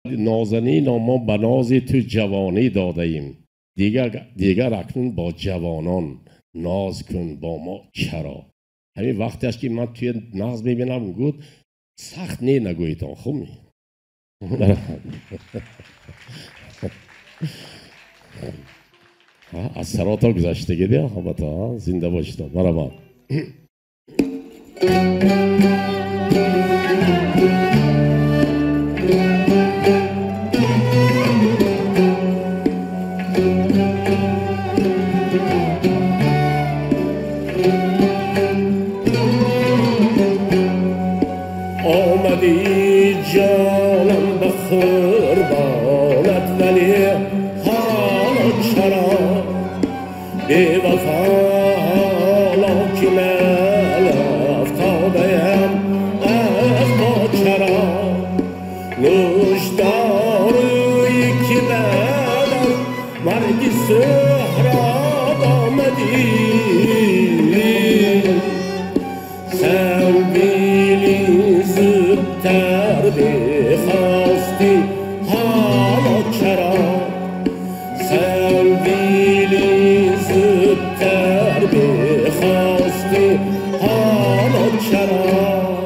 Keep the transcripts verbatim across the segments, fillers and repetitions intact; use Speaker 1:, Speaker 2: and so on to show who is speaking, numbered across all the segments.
Speaker 1: نازنین ما به ناز تو جوانی داده ایم، دیگر, دیگر اکنون با جوانان ناز کن با ما چرا. همین وقتی است که من توی ناز میبینم گفت سخت نی نگویتان خوب می از سراتا گذشته گیده همتا زنده باشید. مرحبا.
Speaker 2: آمدی جانم به قربانت ولی حالا چرا بی وفا حالا که من افتاده‌ام از ما چرا نوشدارویی که بعد از مرگ سهراب آمدی سنبیلی زودتر بخواستی حالا چرا سنبیلی زودتر بخواستی حالا چرا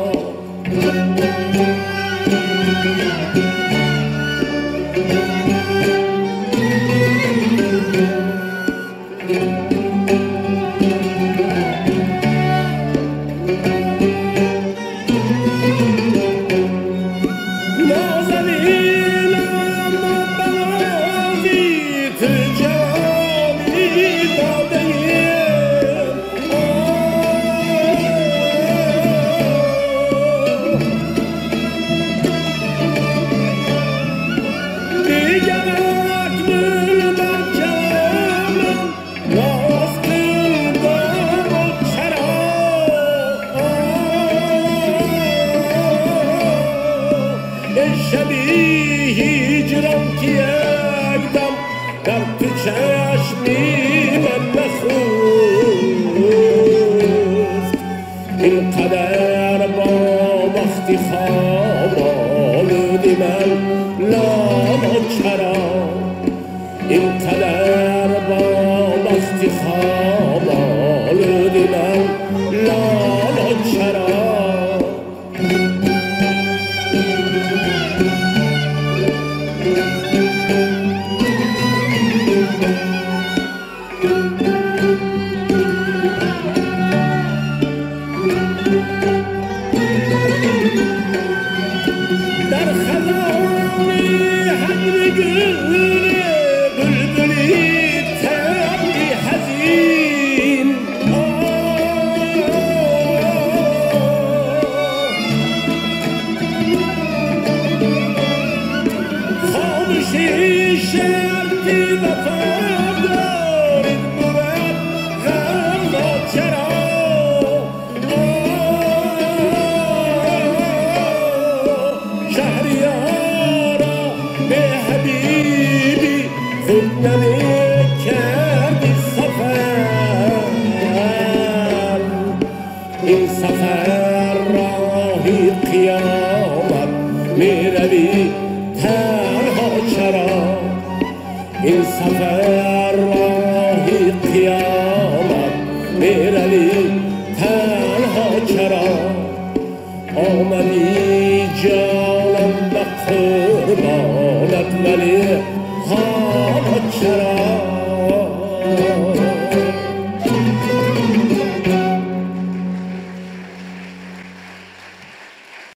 Speaker 2: اینقدر با وقتی خواب آلودی من لالا چرا اینقدر با وقتی خواب آلودی من لالا چرا این سفر راهی قیامت میروی تنها چرا این سفر راهی قیامت میروی تنها چرا آمدی جانم به قربانت ولی حالا چرا